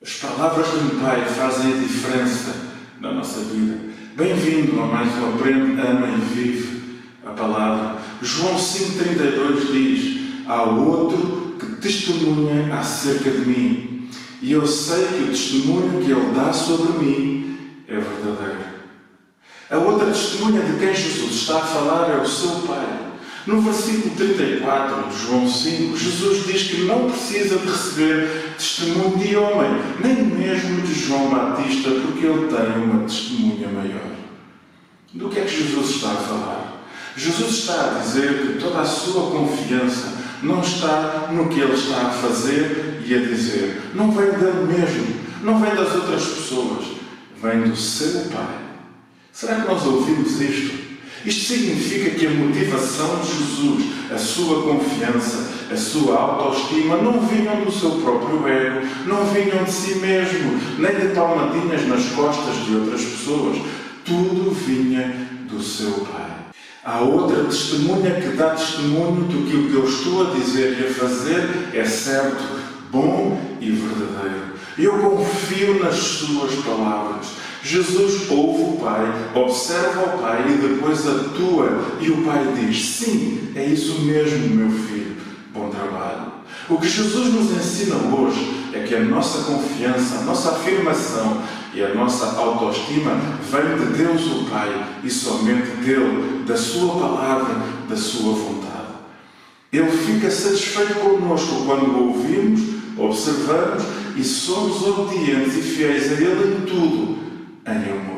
As palavras de um Pai fazem a diferença na nossa vida. Bem-vindo a mais um Aprende, Ama e Vive a Palavra. João 5,32 diz: há outro que testemunha acerca de mim, e eu sei que o testemunho que ele dá sobre mim é verdadeiro. A outra testemunha de quem Jesus está a falar é o seu Pai. No versículo 34 de João 5, Jesus diz que não precisa de receber testemunho de homem, nem mesmo de João Batista, porque ele tem uma testemunha maior. Do que é que Jesus está a falar? Jesus está a dizer que toda a sua confiança não está no que ele está a fazer e a dizer. Não vem dele mesmo, não vem das outras pessoas, vem do seu Pai. Será que nós ouvimos isto? Isto significa que a motivação de Jesus, a sua confiança, a sua autoestima não vinham do seu próprio ego, não vinham de si mesmo, nem de palmadinhas nas costas de outras pessoas. Tudo vinha do seu Pai. Há outra testemunha que dá testemunho de que o que eu estou a dizer e a fazer é certo, bom e verdadeiro. Eu confio nas suas palavras. Jesus ouve o Pai, observa o Pai e depois atua. E o Pai diz: sim, é isso mesmo, meu filho, bom trabalho. O que Jesus nos ensina hoje é que a nossa confiança, a nossa afirmação e a nossa autoestima vem de Deus o Pai e somente dele, da sua palavra, da sua vontade. Ele fica satisfeito connosco quando o ouvimos, observamos e somos obedientes e fiéis a Ele em tudo, em amor.